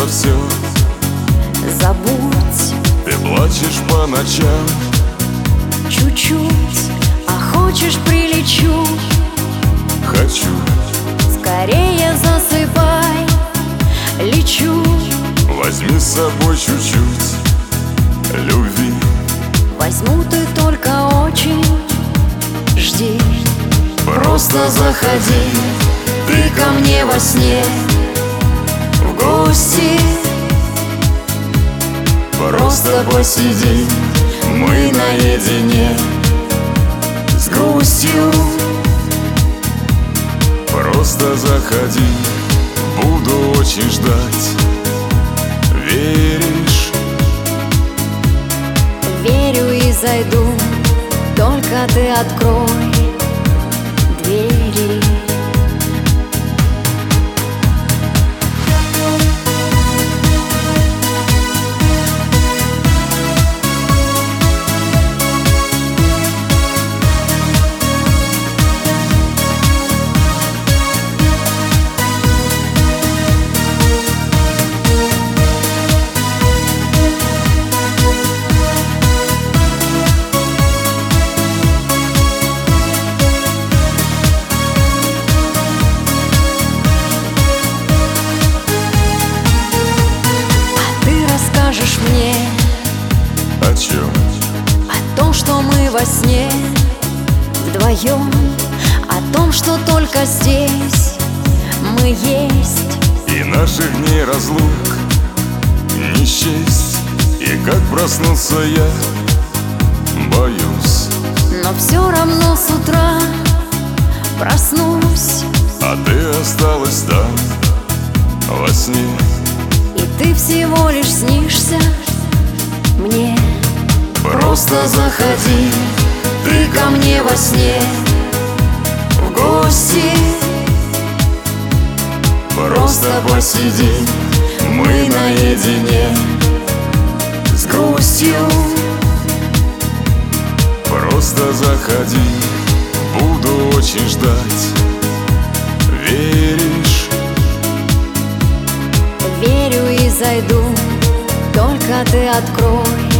за все. Забудь, Ты плачешь по ночам. чуть-чуть, а хочешь прилечу. Хочу, Скорее засыпай, лечу. возьми с собой чуть-чуть любви. Возьму, ты только очень жди. Просто заходи Ты ко мне во сне в гости. Просто посиди, мы наедине С грустью Просто заходи, буду очень ждать. Веришь? верю и зайду, только ты открой двери. Скажешь мне О чем? о том, что мы во сне вдвоем, о том, что только здесь мы есть. И наших дней разлук не счесть. И как проснуться я боюсь. Но все равно с утра проснусь, А ты осталась там во сне. и ты всего лишь снишься мне. Просто заходи, Ты ко мне во сне в гости. просто посиди, мы наедине С грустью Просто заходи, буду очень ждать. Веришь? верю и зайду, только ты открой